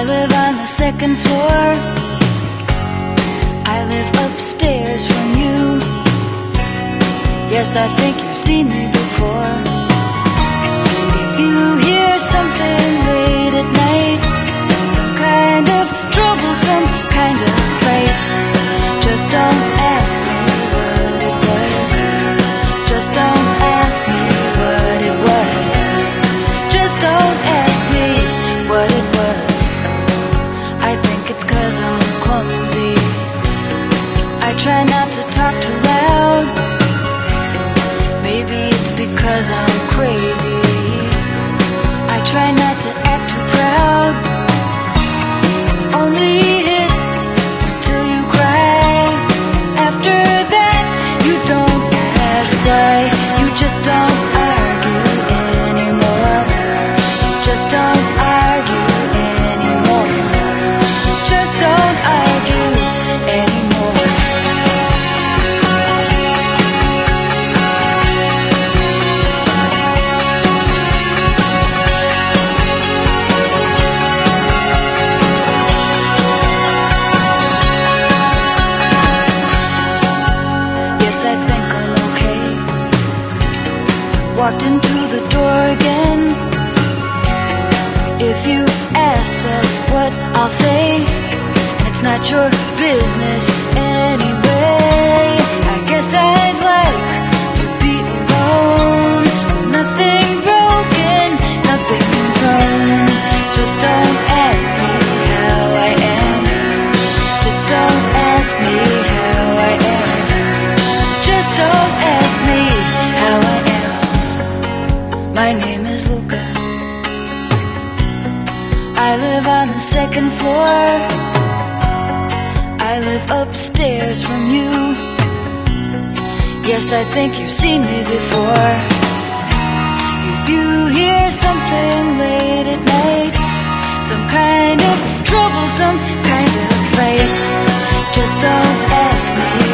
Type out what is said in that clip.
live on the second floor. I live upstairs from you. Yes, I think you've seen me before. If you hear something late at night, some kind of trouble, some kind of fight, just don't ask me what it was. Just don't ask me what it was. Just don't ask me what it was. I think it's 'cause I'm clumsy. I try not to talk too loud. Maybe it's because I'm crazy. I try not to act too proud. Only hit till you cry. After that, you don't ask why. You just don't argue anymore. Just don't argue anymore. Just don't argue anymore. Yes, I think I'm okay. Walked into the door again. If you ask, that's what I'll say. And it's not your business anyway. I guess I'd like to be alone, with nothing broken, nothing wrong. Just don't ask me how I am. Just don't ask me how I am. Just don't ask me how I am. My name is Luca. I live on the second floor. I live upstairs from you. Yes, I think you've seen me before. If you hear something late at night, some kind of trouble, some kind of fight, just don't ask me